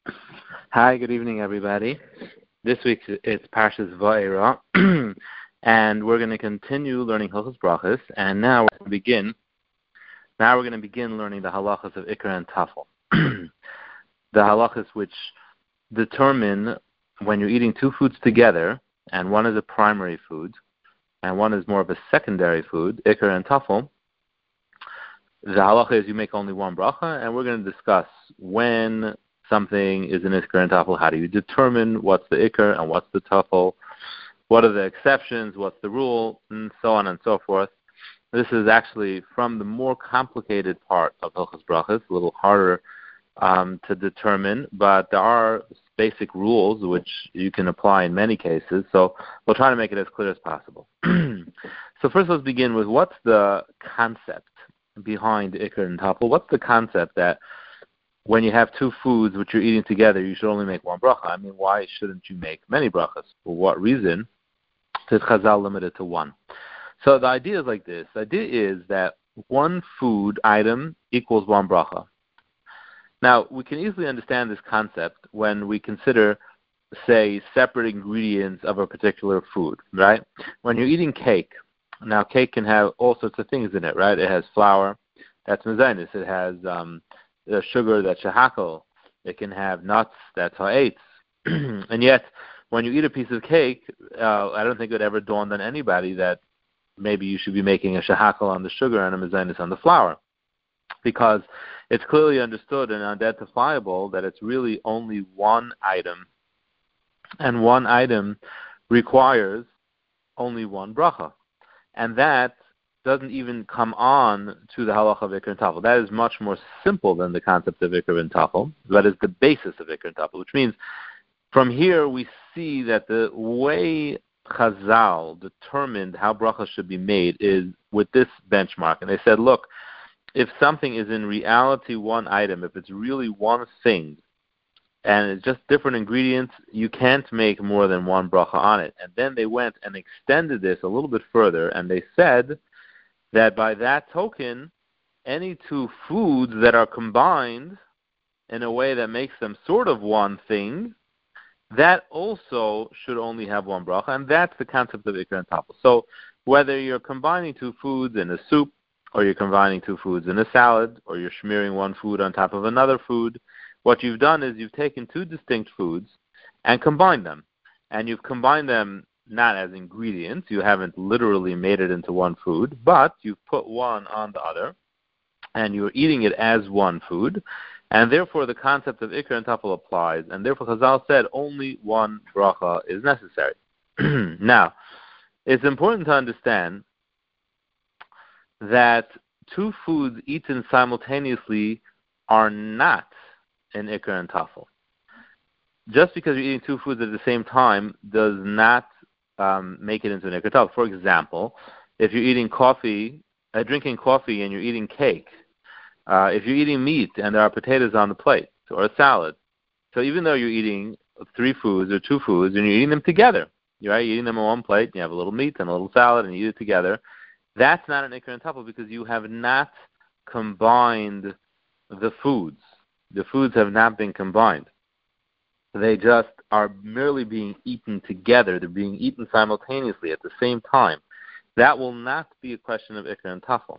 Hi, good evening, everybody. This week it's Parshas Va'era, and we're going to continue learning Hilchos Brachos. And now we're going to begin. Now we're going to begin learning the halachas of Ikar and Tafel. The halachas which determine when you're eating two foods together, and one is a primary food, and one is more of a secondary food, Ikar and Tafel. The halacha is you make only one bracha, and we're going to discuss when something is an Ikar and Tafel. How do you determine what's the Ikar and what's the Tafel? What are the exceptions? What's the rule? And so on and so forth. This is actually from the more complicated part of Hilchos Brachos, a little harder to determine, but there are basic rules which you can apply in many cases. So we'll try to make it as clear as possible. So first let's begin with what's the concept behind Ikar and Tafel? What's the concept that when you have two foods which you're eating together, you should only make one bracha? I mean, why shouldn't you make many brachas? For what reason is Chazal limited to one? So the idea is like this. The idea is that one food item equals one bracha. Now, we can easily understand this concept when we consider, say, separate ingredients of a particular food, right? When you're eating cake, now cake can have all sorts of things in it, right? It has flour, that's mezainis. It has sugar, that's shahakal. It can have nuts, that's ha'etz. And yet, when you eat a piece of cake, I don't think it would ever dawned on anybody that maybe you should be making a shahakal on the sugar and a mezainis on the flour, because it's clearly understood and identifiable that it's really only one item, and one item requires only one bracha. And that doesn't even come on to the halacha of Ikar and Tafel. That is much more simple than the concept of Ikar and Tafel. That is the basis of Ikar and Tafel, which means from here we see that the way Chazal determined how bracha should be made is with this benchmark. And they said, look, if something is in reality one item, if it's really one thing, and it's just different ingredients, you can't make more than one bracha on it. And then they went and extended this a little bit further, and they said that by that token, any two foods that are combined in a way that makes them sort of one thing, that also should only have one bracha, and that's the concept of Ikar and Tafel. So whether you're combining two foods in a soup, or you're combining two foods in a salad, or you're smearing one food on top of another food, what you've done is you've taken two distinct foods and combined them. And you've combined them not as ingredients, you haven't literally made it into one food, but you've put one on the other, and you're eating it as one food, and therefore the concept of Ikar and Tafel applies, and therefore Chazal said only one bracha is necessary. Now, it's important to understand that two foods eaten simultaneously are not an Ikar and Tafel. Just because you're eating two foods at the same time does not make it into an Ikar and Tafel. For example, if you're eating drinking coffee and you're eating cake, if you're eating meat and there are potatoes on the plate, or a salad, so even though you're eating three foods or two foods and you're eating them together, right? You're eating them on one plate, and you have a little meat and a little salad, and you eat it together, that's not an Ikar and Tafel because you have not combined the foods. The foods have not been combined. They just are merely being eaten together. They're being eaten simultaneously at the same time. That will not be a question of Ikar and Tafel.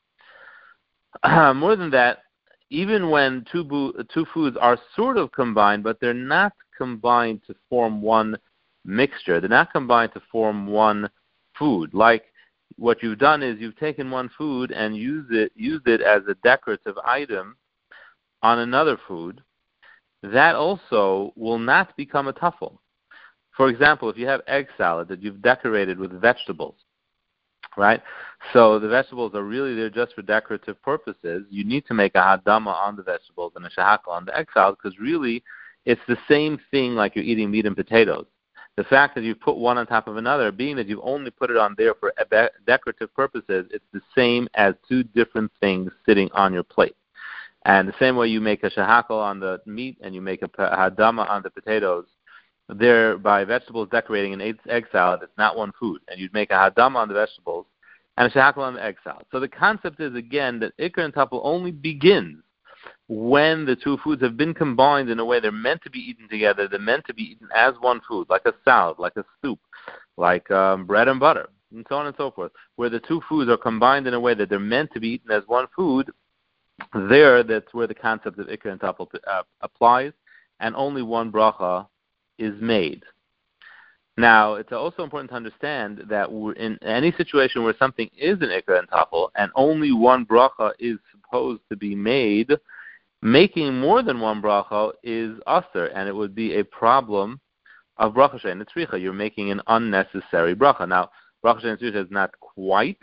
More than that, even when two foods are sort of combined, but they're not combined to form one mixture. They're not combined to form one food. Like what you've done is you've taken one food and used it as a decorative item on another food. That also will not become a tafel. For example, if you have egg salad that you've decorated with vegetables, right? So the vegetables are really there just for decorative purposes. You need to make a hadama on the vegetables and a shahakal on the egg salad because really it's the same thing like you're eating meat and potatoes. The fact that you put one on top of another, being that you've only put it on there for decorative purposes, it's the same as two different things sitting on your plate. And the same way you make a shahakal on the meat and you make a hadama on the potatoes, thereby vegetables decorating an egg salad, it's not one food. And you'd make a hadama on the vegetables and a shahakal on the egg salad. So the concept is, again, that Ikar and Tafel only begins when the two foods have been combined in a way they're meant to be eaten together, they're meant to be eaten as one food, like a salad, like a soup, like bread and butter, and so on and so forth, where the two foods are combined in a way that they're meant to be eaten as one food, that's where the concept of Ikar and Tafel applies, and only one bracha is made. Now, it's also important to understand that in any situation where something is an Ikar and Tafel, and only one bracha is supposed to be made, making more than one bracha is asur, and it would be a problem of bracha she'ein tzricha. You're making an unnecessary bracha. Now, bracha she'ein tzricha is not quite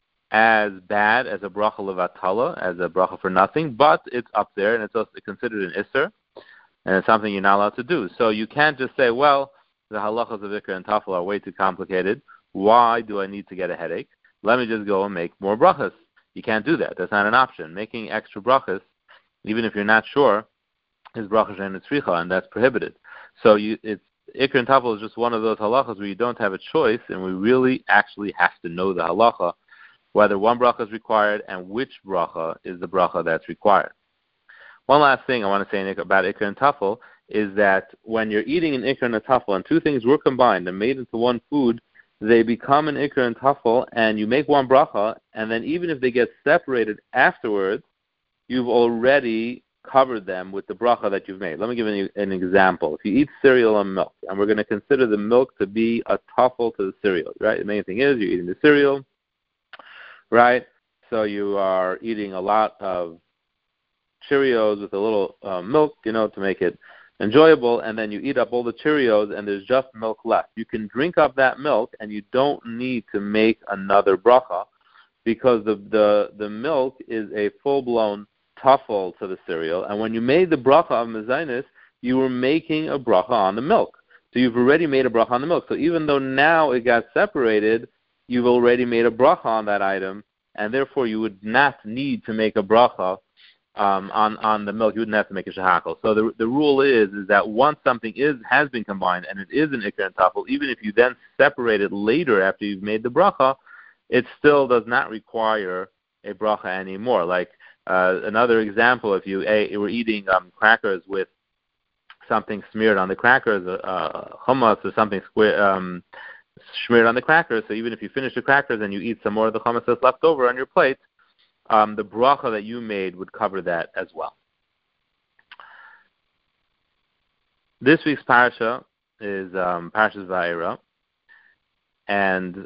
as bad as a bracha levatala, as a bracha for nothing, but it's up there, and it's also considered an isser, and it's something you're not allowed to do. So you can't just say, well, the halachas of Ikar and Tafel are way too complicated. Why do I need to get a headache? Let me just go and make more brachas. You can't do that. That's not an option. Making extra brachas, even if you're not sure, is bracha she'ein tzricha, and that's prohibited. So Ikar and Tafel is just one of those halachas where you don't have a choice, and we really actually have to know the halacha, whether one bracha is required and which bracha is the bracha that's required. One last thing I want to say about Ikar and Tafel is that when you're eating an Ikar and a Tafel, and two things were combined and made into one food, they become an Ikar and Tafel, and you make one bracha, and then even if they get separated afterwards, you've already covered them with the bracha that you've made. Let me give you an example. If you eat cereal and milk, and we're going to consider the milk to be a Tafel to the cereal, right? The main thing is you're eating the cereal, right? So you are eating a lot of Cheerios with a little milk, to make it enjoyable, and then you eat up all the Cheerios and there's just milk left. You can drink up that milk and you don't need to make another bracha because the milk is a full-blown tafel to the cereal, and when you made the bracha of mezainis, you were making a bracha on the milk. So you've already made a bracha on the milk. So even though now it got separated, you've already made a bracha on that item, and therefore you would not need to make a bracha on the milk. You wouldn't have to make a shehakol. So the rule is that once something has been combined and it is an Ikar and Tafel, even if you then separate it later after you've made the bracha, it still does not require a bracha anymore. Like another example, if you were eating crackers with something smeared on the crackers, hummus or something smeared on the crackers, so even if you finish the crackers and you eat some more of the hummus that's left over on your plate, the bracha that you made would cover that as well. This week's parasha is Parashas Vayera, and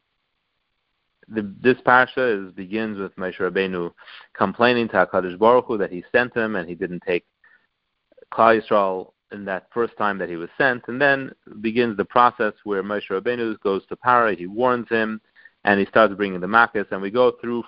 this parasha begins with Moshe Rabbeinu complaining to HaKadosh Baruch Hu that he sent him and he didn't take Klal Yisrael in that first time that he was sent, and then begins the process where Moshe Rabbeinu goes to Paro, he warns him, and he starts bringing the Makkos, and we go through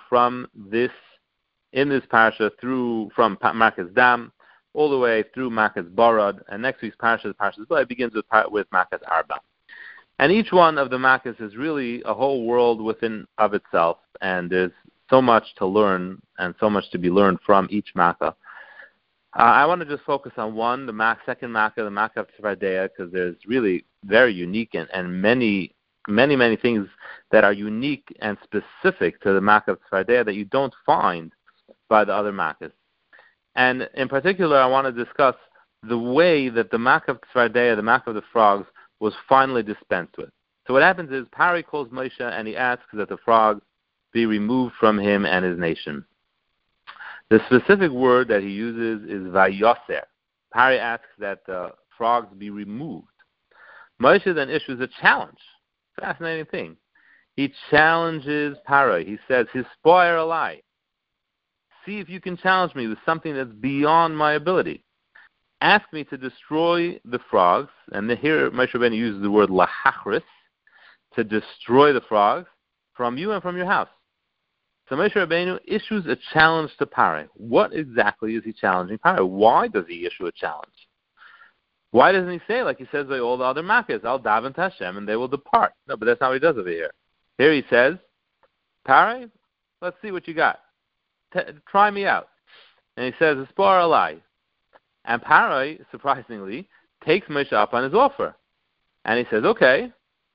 in this parasha, from Makkos Dam, all the way through Makkos Barad, and next week's parasha, Parashas Bo, begins with Makkos Arba. And each one of the Makkos is really a whole world within of itself, and there's so much to learn and so much to be learned from each Makkah. I want to just focus on second Makkah, the Makkah of Tzfardea, because there's really very unique and many things that are unique and specific to the Makkah of Tzfardea that you don't find by the other Makkahs. And in particular, I want to discuss the way that the Makkah of Tzfardea, the Makkah of the frogs, was finally dispensed with. So what happens is, Paro calls Moshe and he asks that the frogs be removed from him and his nation. The specific word that he uses is vayoser. Paro asks that the frogs be removed. Moshe then issues a challenge. Fascinating thing. He challenges Paro. He says, "Hispoer alai. See if you can challenge me with something that's beyond my ability. Ask me to destroy the frogs," and here Moshe Rabbeinu uses the word lahachris, to destroy the frogs, "from you and from your house." So Moshe Rabbeinu issues a challenge to Paro. What exactly is he challenging Paro? Why does he issue a challenge? Why doesn't he say, like he says by all the other Makkahs, "I'll daven to Hashem and they will depart"? No, but that's not what he does over here. Here he says, "Paro, let's see what you got. Try me out." And he says, "Hispoer alai." And Paro, surprisingly, takes Moshe up on his offer. And he says, "Okay,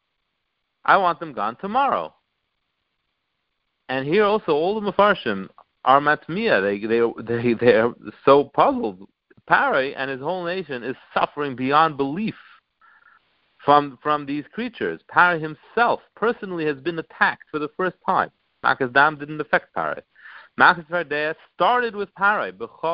I want them gone tomorrow." And here also all the Mefarshim are matmia. They are so puzzled. Paro and his whole nation is suffering beyond belief from these creatures. Paro himself personally has been attacked for the first time. Makas Dam didn't affect Paro. Makas Tzfardea started with Paro.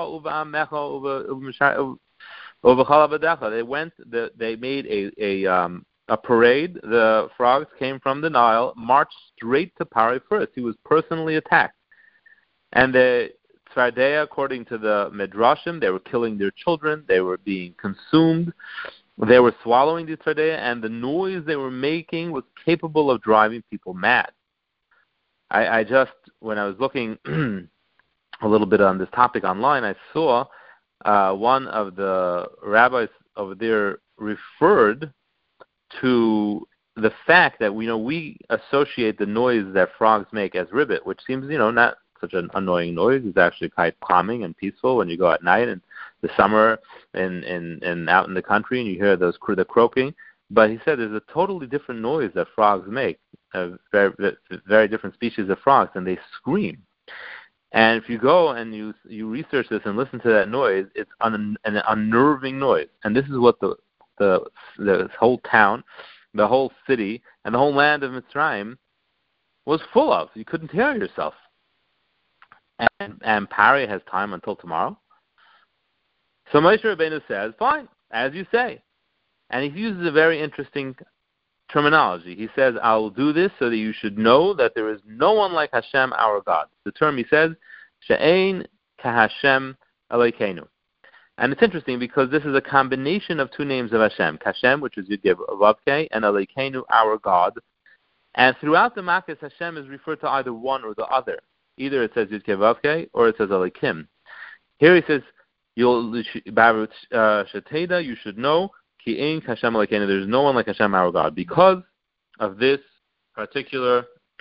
They made a parade. The frogs came from the Nile, marched straight to Paro first. He was personally attacked. And the Tzfardea, according to the Midrashim, they were killing their children. They were being consumed. They were swallowing the Tzfardea, and the noise they were making was capable of driving people mad. I just, when I was looking a little bit on this topic online, I saw one of the rabbis over there referred to the fact that we associate the noise that frogs make as ribbit, which seems not such an annoying noise. It's actually quite calming and peaceful when you go at night in the summer and out in the country and you hear the croaking. But he said there's a totally different noise that frogs make, a very, very different species of frogs, and they scream. And if you go and you research this and listen to that noise, it's an unnerving noise. And this is what the whole town, the whole city, and the whole land of Mitzrayim was full of. You couldn't hear yourself. And Paro has time until tomorrow. So Moshe Rabbeinu says, fine, as you say. And he uses a very interesting terminology. He says, I will do this so that you should know that there is no one like Hashem, our God. The term he says, She'ein kahashem Elokeinu. And it's interesting because this is a combination of two names of Hashem. Hashem, which is Yud Vavke, and Elokeinu, our God. And throughout the Makkos, Hashem is referred to either one or the other. Either it says Yud Vavke or it says Elokim. Here he says, you should know, Ki ein Hashem Elokeinu, there's no one like Hashem our God. Because of this particular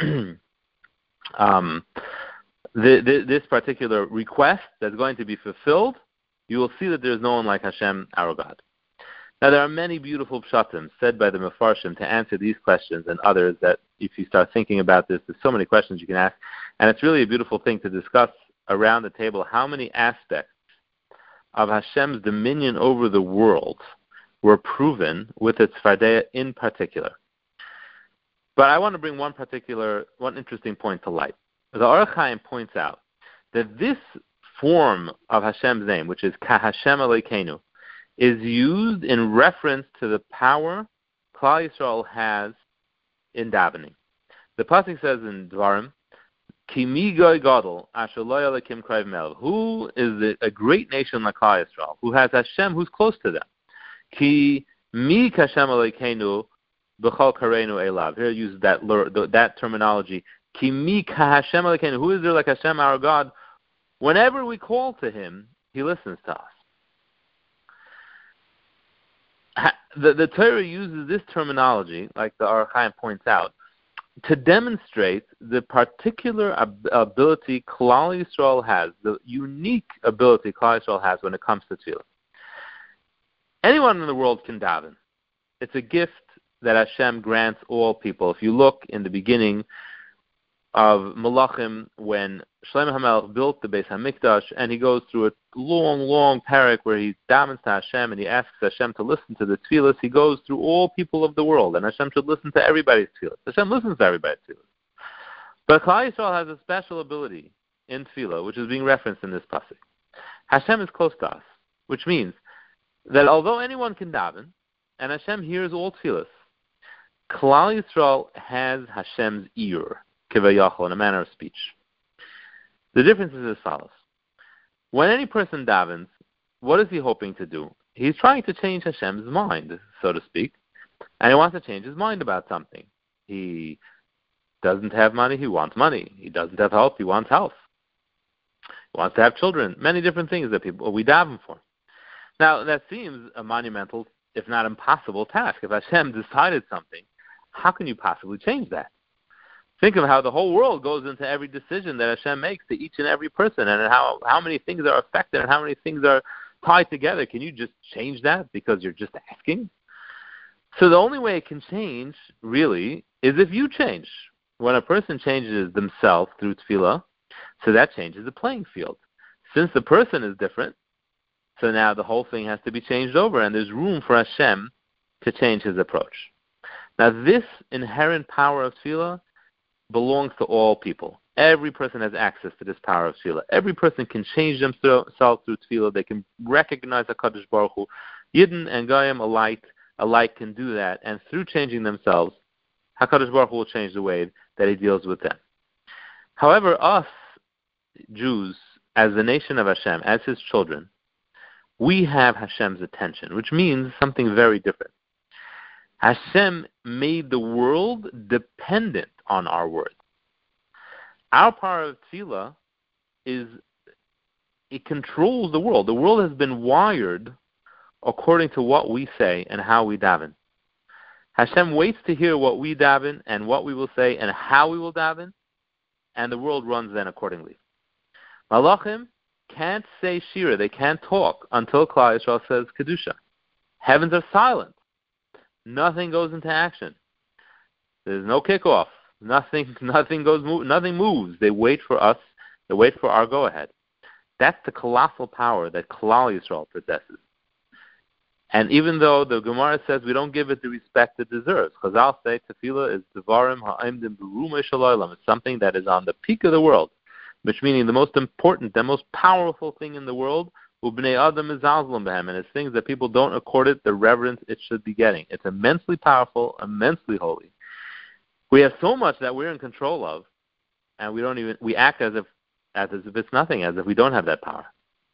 this particular request that's going to be fulfilled, you will see that there's no one like Hashem our God. Now there are many beautiful pshatim said by the Mefarshim to answer these questions and others that if you start thinking about this, there's so many questions you can ask. And it's really a beautiful thing to discuss around the table how many aspects of Hashem's dominion over the world were proven with its Tzfardea in particular. But I want to bring one interesting point to light. The Orach Chaim points out that this form of Hashem's name, which is Kahashem Elokeinu, is used in reference to the power Klal Yisrael has in davening. The pasuk says in Dvarim, Ki mi goy gadol asher lo yalekim krayv mel. Who is a great nation like Klal Yisrael, who has Hashem who's close to them. Ki mi kashem Elokeinu b'chol kareinu elav. Here uses that terminology. Ki mi kahashem Elokeinu. Who is there like Hashem our God? Whenever we call to Him, He listens to us. The Torah uses this terminology, like the Orach Chaim points out, to demonstrate the particular ability Klal Yisrael has, the unique ability Klal Yisrael has when it comes to tefillah. Anyone in the world can daven. It's a gift that Hashem grants all people. If you look in the beginning of Malachim, when Shlomo HaMelech built the Beis HaMikdash, and he goes through a long, long parak where he davens to Hashem and he asks Hashem to listen to the tefillas. He goes through all people of the world, and Hashem should listen to everybody's tefillas. Hashem listens to everybody's tefillas. But Klal Yisrael has a special ability in tefillah, which is being referenced in this pasuk. Hashem is close to us, which means that although anyone can daven, and Hashem hears all tefillas, Klal Yisrael has Hashem's ear, kivayachol, in a manner of speech. The difference is as follows. When any person davens, what is he hoping to do? He's trying to change Hashem's mind, so to speak, and he wants to change his mind about something. He doesn't have money, he wants money. He doesn't have health, he wants health. He wants to have children. Many different things that we daven for. Now, that seems a monumental, if not impossible, task. If Hashem decided something, how can you possibly change that? Think of how the whole world goes into every decision that Hashem makes to each and every person, and how many things are affected and how many things are tied together. Can you just change that because you're just asking? So the only way it can change, really, is if you change. When a person changes themselves through tefillah, So that changes the playing field. Since the person is different, so now the whole thing has to be changed over, and there's room for Hashem to change his approach. Now, this inherent power of tefillah belongs to all people. Every person has access to this power of tefillah. Every person can change themselves through tefillah. They can recognize HaKadosh Baruch Hu. Yidden and Goyim alike can do that, and through changing themselves, HaKadosh Baruch Hu will change the way that he deals with them. However, us, Jews, as the nation of Hashem, as his children, we have Hashem's attention, which means something very different. Hashem made the world dependent on our words. Our power of tefillah it controls the world. The world has been wired according to what we say and how we daven. Hashem waits to hear what we daven and what we will say and how we will daven, and the world runs then accordingly. Malachim can't say Shira, they can't talk until Klal Yisrael says Kedusha. Heavens are silent. Nothing goes into action. There's no kickoff. Nothing moves. They wait for us. They wait for our go-ahead. That's the colossal power that Klal Yisrael possesses. And even though the Gemara says we don't give it the respect it deserves, Chazal say tefillah is devarim ha'imdim b'rumei shel olam. It's something that is on the peak of the world, which meaning the most important, the most powerful thing in the world, ubnei adam is zalzlum b'hem, and it's things that people don't accord it the reverence it should be getting. It's immensely powerful, immensely holy. We have so much that we're in control of, and we act as if it's nothing, as if we don't have that power.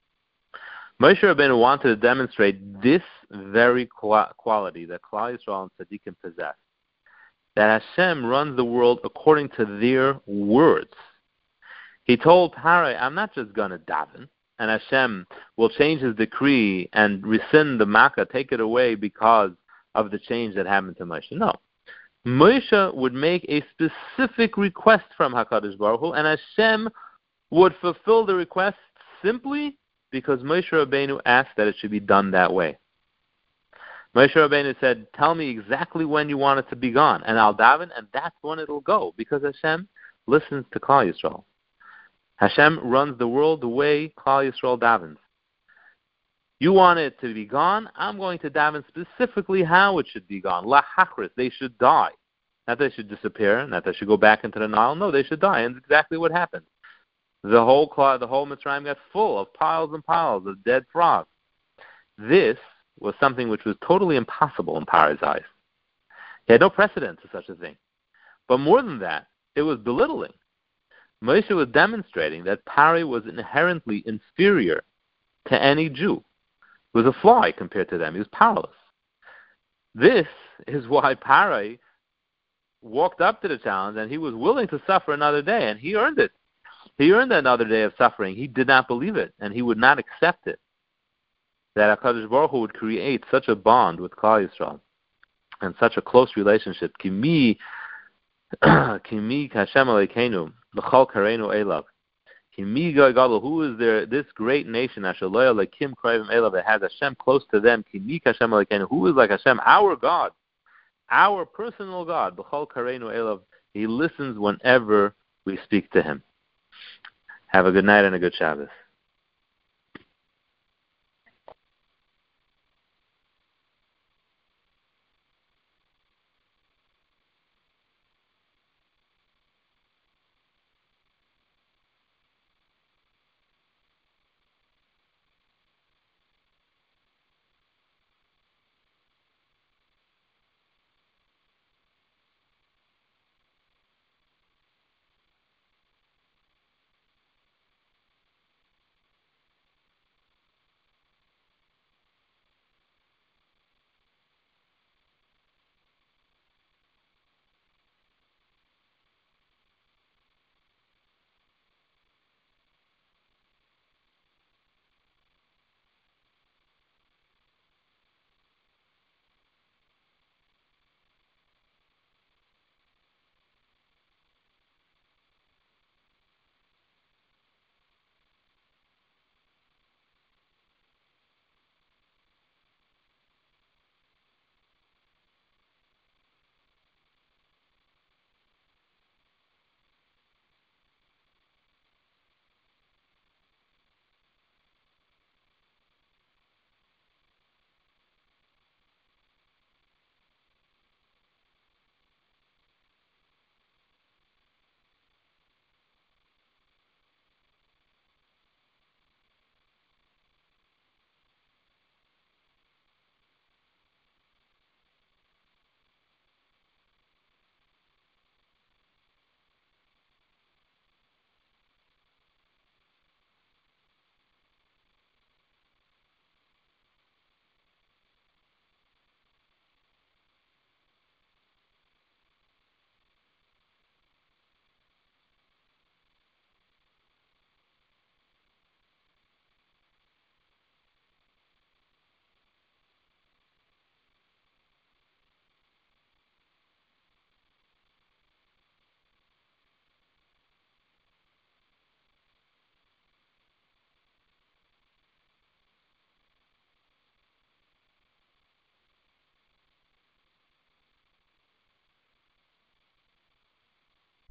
Moshe Rabbeinu wanted to demonstrate this very quality that Klal Yisrael and Tzaddikim possess, that Hashem runs the world according to their words. He told Parai, I'm not just going to daven, and Hashem will change his decree and rescind the Makkah, take it away because of the change that happened to Moshe. No. Moshe would make a specific request from HaKadosh Baruch Hu, and Hashem would fulfill the request simply because Moshe Rabbeinu asked that it should be done that way. Moshe Rabbeinu said, tell me exactly when you want it to be gone, and I'll daven, and that's when it'll go, because Hashem listens to Klal Yisrael. Hashem runs the world the way Klal Yisrael davens. You want it to be gone, I'm going to daven specifically how it should be gone. Lahachris, they should die. Not that they should disappear, not that they should go back into the Nile. No, they should die, and that's exactly what happened. The whole Mitzrayim got full of piles and piles of dead frogs. This was something which was totally impossible in Paro's eyes. He had no precedent to such a thing. But more than that, it was belittling. Moshe was demonstrating that Paro was inherently inferior to any Jew. He was a fly compared to them. He was powerless. This is why Paro walked up to the challenge, and he was willing to suffer another day, and he earned it. He earned another day of suffering. He did not believe it, and he would not accept it, that HaKadosh Baruch Hu would create such a bond with Klal Yisrael and such a close relationship. Kimi Hashem Elokeinu l'chol kareinu elav. Kimi Gadol, who is there? This great nation, Asher lo Elokim Kravim elav, that has Hashem close to them. Kimi Hashem Elokeinu, who is like Hashem, our God, our personal God. L'chol kareinu elav. He listens whenever we speak to Him. Have a good night and a good Shabbos.